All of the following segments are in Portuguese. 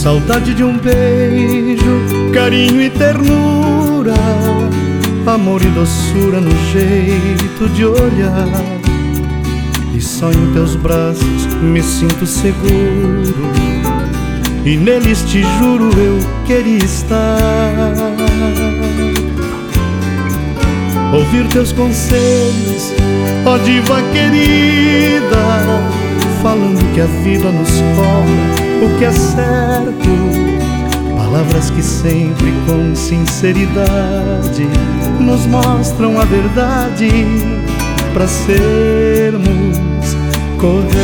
Saudade de um beijo, carinho e ternura, amor e doçura no jeito de olhar. E só em teus braços me sinto seguro, e neles te juro eu queria estar. Ouvir teus conselhos, ó diva querida, falando que a vida nos cobra o que é certo. Palavras que sempre com sinceridade nos mostram a verdade para sermos corretos.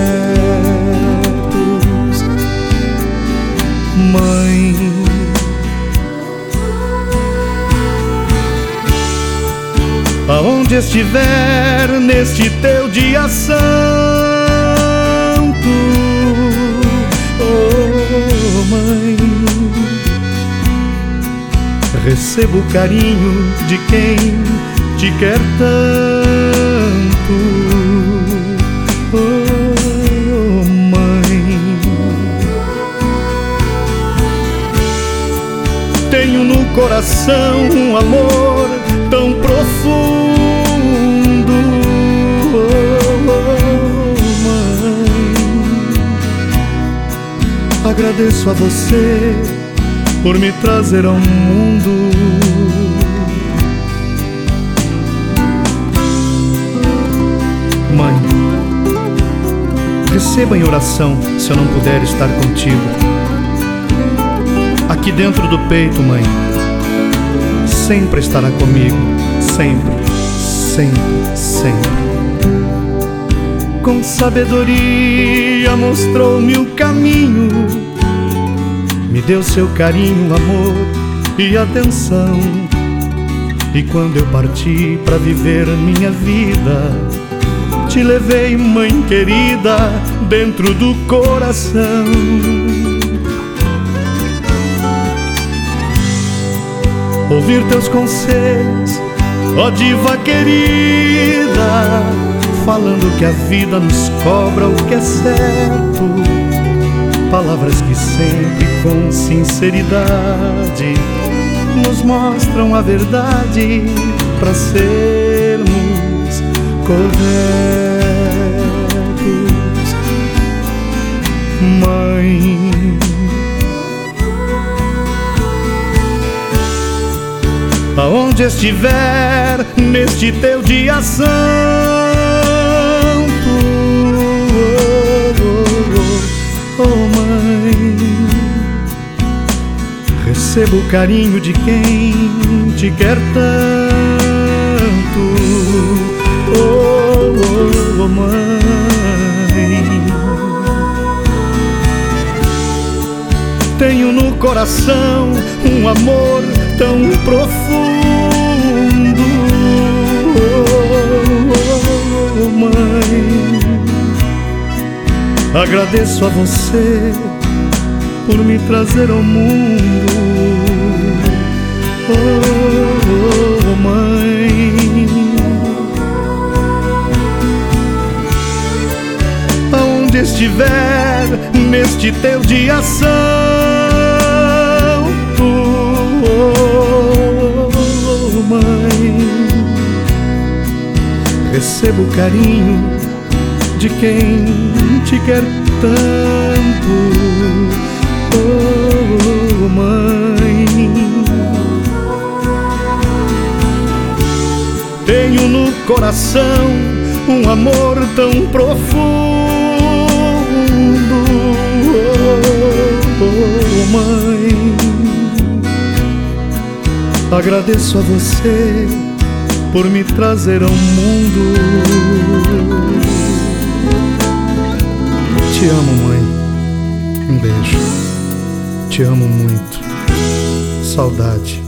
Mãe, aonde estiver neste teu dia santo, oh mãe, receba o carinho de quem te quer tanto. Oh mãe, tenho no coração um amor tão profundo. Oh mãe, agradeço a você por me trazer ao mundo. Mãe, receba em oração se eu não puder estar contigo. Aqui dentro do peito, mãe, sempre estará comigo, sempre, sempre, sempre. Com sabedoria mostrou-me o caminho, me deu seu carinho, amor e atenção. E quando eu parti pra viver minha vida, te levei, mãe querida, dentro do coração. Ouvir teus conselhos, ó diva querida, falando que a vida nos cobra o que é certo. Palavras que sempre com sinceridade nos mostram a verdade para sermos corretos. Mãe, aonde estiver neste teu dia santo, oh mãe, receba o carinho de quem te quer tanto. Oh mãe, tenho no coração um amor tão profundo. Oh mãe, agradeço a você por me trazer ao mundo. Oh mãe, aonde estiver neste teu dia santo, oh mãe, receba o carinho de quem te quer tanto. Oh mãe, tenho no coração um amor tão profundo. Oh mãe, agradeço a você por me trazer ao mundo. Te amo, mãe. Um beijo. Te amo muito. Saudade.